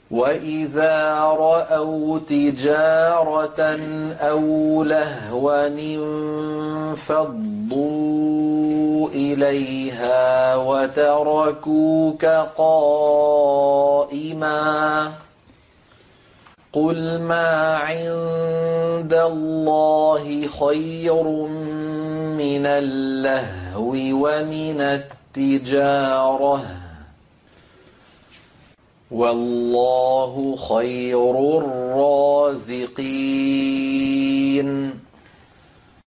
وَإِذَا رَأَوْا تِجَارَةً أَوْ لَهْوًا انفَضُّوا إِلَيْهَا وَتَرَكُوكَ قَائِمًا. قُلْ مَا عِندَ اللَّهِ خَيْرٌ مِّنَ اللَّهْوِ وَمِنَ التِّجَارَةِ وَاللَّهُ خَيْرُ الرَّازِقِينَ.